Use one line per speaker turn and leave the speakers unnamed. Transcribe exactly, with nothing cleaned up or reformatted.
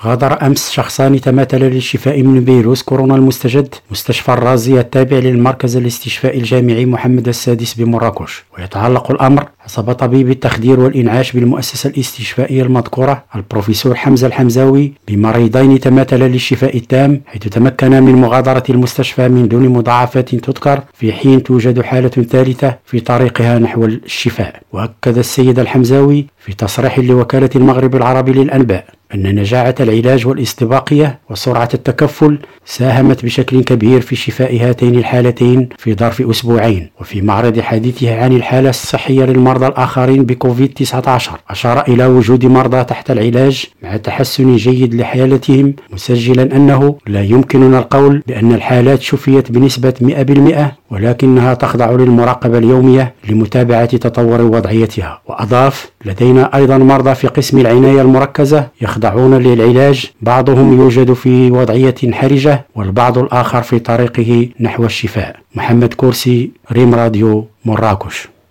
غادر أمس شخصان تماثل للشفاء من فيروس كورونا المستجد مستشفى الرازية التابع للمركز الاستشفائي الجامعي محمد السادس بمراكش. ويتعلق الأمر حسب طبيب التخدير والإنعاش بالمؤسسة الاستشفائية المذكورة البروفيسور حمزة الحمزاوي بمريضين تماثل للشفاء التام، حيث تمكن من مغادرة المستشفى من دون مضاعفات تذكر، في حين توجد حالة ثالثة في طريقها نحو الشفاء. وأكد السيد الحمزاوي في تصريح لوكالة المغرب العربي للأنباء أن نجاعة العلاج والاستباقية وسرعة التكفل ساهمت بشكل كبير في شفاء هاتين الحالتين في ظرف أسبوعين. وفي معرض حديثه عن الحالة الصحية للمرضى الآخرين بكوفيد تسعة عشر أشار إلى وجود مرضى تحت العلاج مع تحسن جيد لحالتهم، مسجلا أنه لا يمكننا القول بأن الحالات شفيت بنسبة مئة بالمئة، ولكنها تخضع للمراقبة اليومية لمتابعة تطور وضعيتها. وأضاف: لدينا أيضا مرضى في قسم العناية المركزة يخضعون للعلاج، بعضهم يوجد في وضعية حرجة والبعض الآخر في طريقه نحو الشفاء. محمد كورسي، ريم راديو، مراكش.